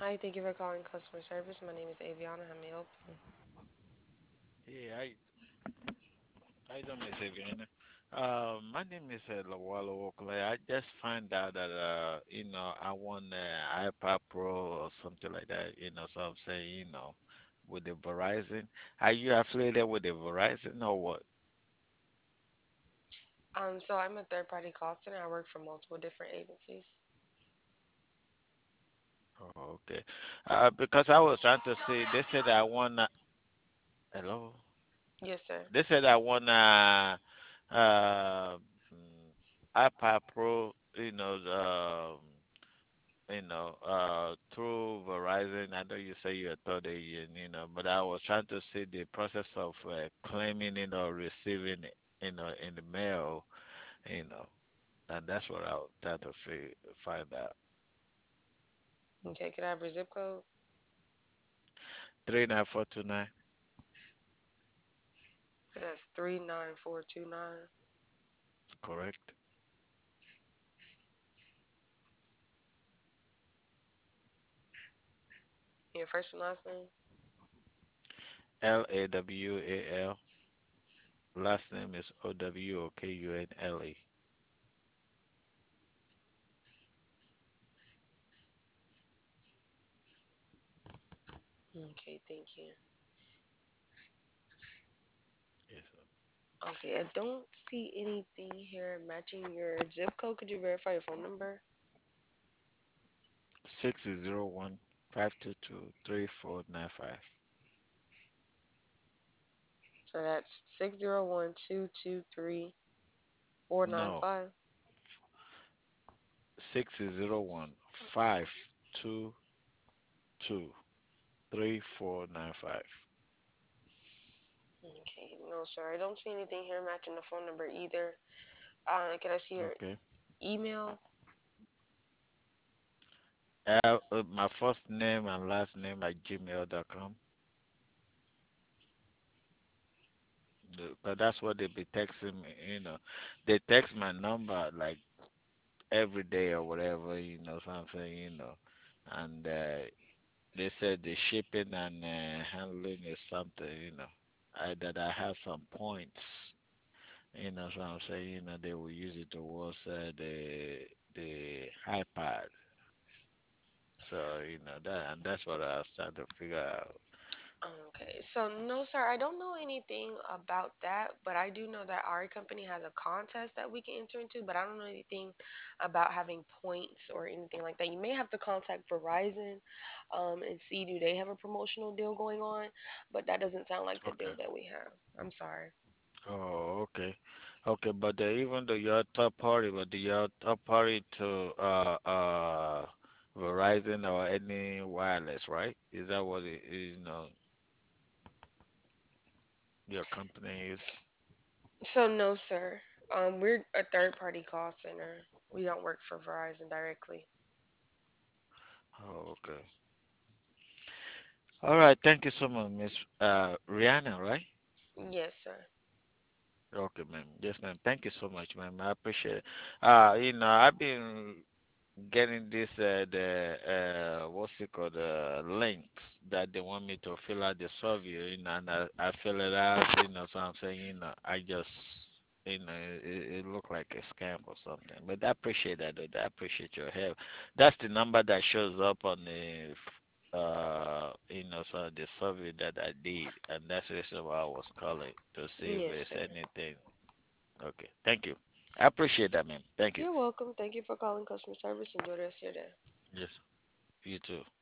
Hi, thank you for calling customer service. My name is Aviana. How may I help you? Yeah, I don't miss Aviana. My name is Lawalo Oakley. I just find out that I want iPad Pro or something like that. So I'm saying, with the Verizon. Are you affiliated with the Verizon or what? So I'm a third party call center. I work for multiple different agencies. Oh, okay. Because I was trying to see, they said I want. Hello. Yes, sir. They said I want uh, iPad Pro. Through Verizon. I know you say you're a third agent, but I was trying to see the process of claiming it or receiving it, in the mail, you know, and that's what I was trying to find out. Okay, can I have your zip code? 39429, So that's 39429. correct? Your first and last name? Lawal. Last name is Owkunle. Okay, thank you. Yes, sir. Okay, I don't see anything here matching your zip code. Could you verify your phone number? 601-522-3495. So that's 601-223-495. No, 601-522-3495. Okay, no, sir. I don't see anything here matching the phone number either. Can I see your Okay. email? My first name and last name at gmail.com. But that's what they be texting me. They text my number like every day or whatever, so I'm saying, and they said the shipping and handling is something, that I have some points, so I'm saying, they will use it towards the iPad. So, that's what I was trying to figure out. Okay, so no, sir, I don't know anything about that, but I do know that our company has a contest that we can enter into, but I don't know anything about having points or anything like that. You may have to contact Verizon, and see do they have a promotional deal going on, but that doesn't sound like the deal Okay. that we have. I'm sorry. Oh, okay. Okay, but even though you're a third party, but you're a third party to Verizon or any wireless, right? Is that what it is, your company is? So no, sir. We're a third party call center. We don't work for Verizon directly. Oh, okay. All right, thank you so much, Miss Rihanna, right? Yes, sir. Okay, ma'am. Yes, ma'am. Thank you so much, ma'am. I appreciate it. I've been getting this what's it called, links that they want me to fill out the survey, and I fill it out, so I'm saying, I just, it looked like a scam or something, but I appreciate that, though. I appreciate your help. That's the number that shows up on so the survey that I did, and that's the reason why I was calling to see if Yes, there's sir. anything. Okay, thank you. I appreciate that, ma'am. Thank you. You're welcome. Thank you for calling customer service. Enjoy the rest of your day. Yes, you too.